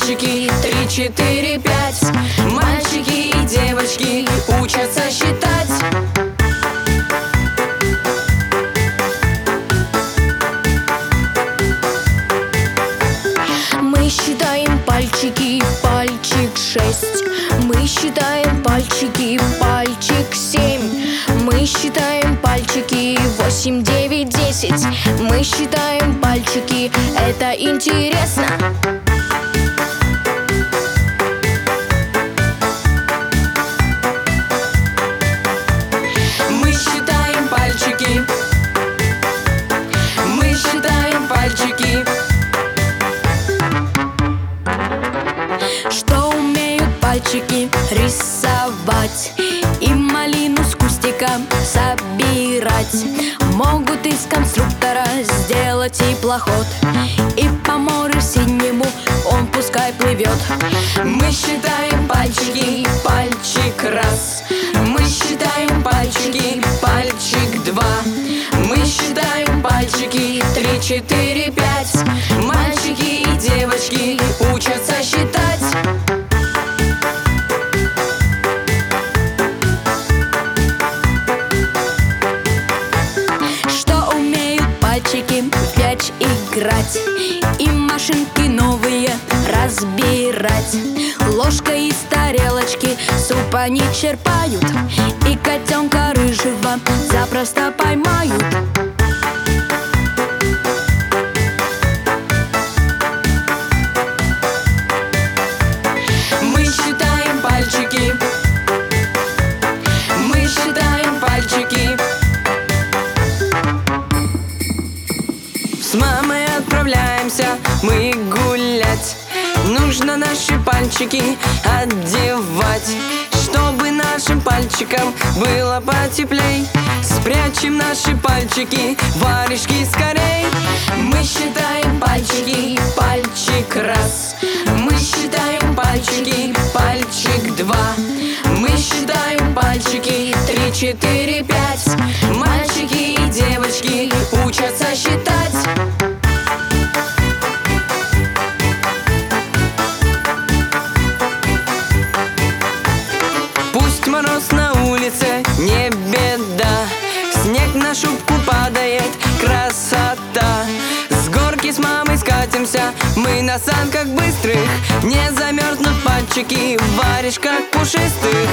мальчики 3, 4, 5. Мальчики и девочки учатся считать. Мы считаем пальчики, пальчик 6. Мы считаем пальчики, пальчик 7. Мы считаем пальчики 8, 9, 10. Мы считаем пальчики, это интересно. Мы считаем пальчики. Мы считаем пальчики. Что умеют пальчики? Рисовать и малину с кустика собирать. Могут из конструктора сделать теплоход, и по морю синему он пускай плывет. Мы считаем пальчики, пальчик 1. Мы считаем пальчики, пальчик 2. Мы считаем пальчики 3, 4, 5. Мальчики и девочки учатся считать. Что умеют пальчики? В мяч играть и машинки новые разбирать. Ложкой из тарелочки суп они черпают, и котенка рыжего запросто поймают. Мы считаем пальчики. Мы считаем пальчики. С мамой отправляемся мы гулять. Нужно наши пальчики одевать, чтобы нашим пальчикам было потеплей. Спрячем наши пальчики, варежки скорей. Мы считаем пальчики, пальчик 1. Мы считаем пальчики, пальчик 2. Мы считаем пальчики 3, 4, 5. Мальчики и девочки учатся считать. Пусть мороз на улице, не беда. Снег на шубку падает, красота. С горки с мамой скатимся мы на санках быстрых. Не замерзнут пальчики в варежках пушистых.